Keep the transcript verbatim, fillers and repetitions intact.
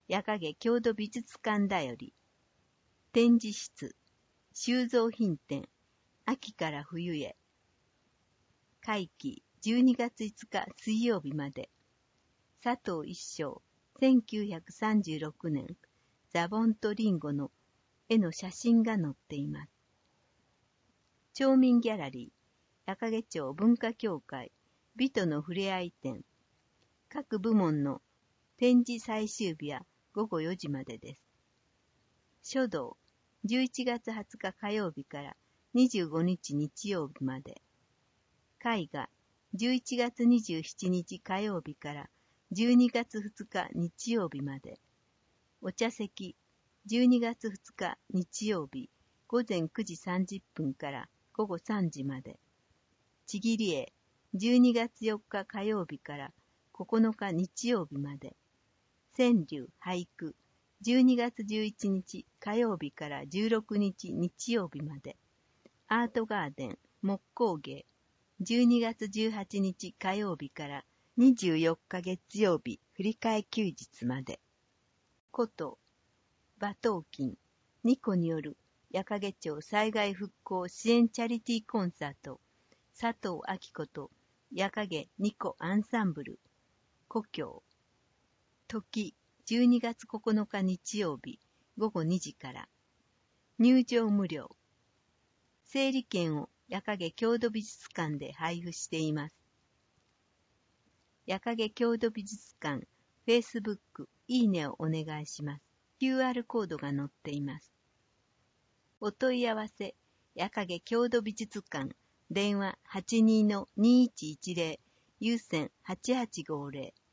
矢影郷土美術館だより。展示室、収蔵品展、秋から冬へ。会期じゅうにがついつか水曜日まで。佐藤一生、せんきゅうひゃくさんじゅうろくねん、ザボンとリンゴの絵の写真が載っています。町民ギャラリー、矢影町文化協会、美とのふれあい展。各部門の展示最終日はごごよじまでです。書道、じゅういちがつはつか火曜日からにじゅうごにち日曜日まで。絵画、じゅういちがつにじゅうしちにち火曜日からじゅうにがつふつか日曜日まで。お茶席、じゅうにがつふつか日曜日、ごぜんくじさんじゅっぷんからごごさんじまで。ちぎり絵、じゅうにがつよっか火曜日からここのか日曜日まで。川柳俳句、じゅうにがつじゅういちにち火曜日からじゅうろくにち日曜日まで。アートガーデン木工芸、じゅうにがつじゅうはちにち火曜日からにじゅうよっか月曜日振り替え休日まで。こと、馬頭琴、ニコによる矢影町災害復興支援チャリティーコンサート、佐藤明子と矢影ニコアンサンブル、故郷。時、じゅうにがつここのか日曜日、ごごにじから。入場無料。整理券を矢影郷土美術館で配布しています。矢影郷土美術館、Facebook、いいねをお願いします。キューアール コードが載っています。お問い合わせ、矢影郷土美術館、電話 はちにーのにいちいちぜろ、有線はちはちごぜろ。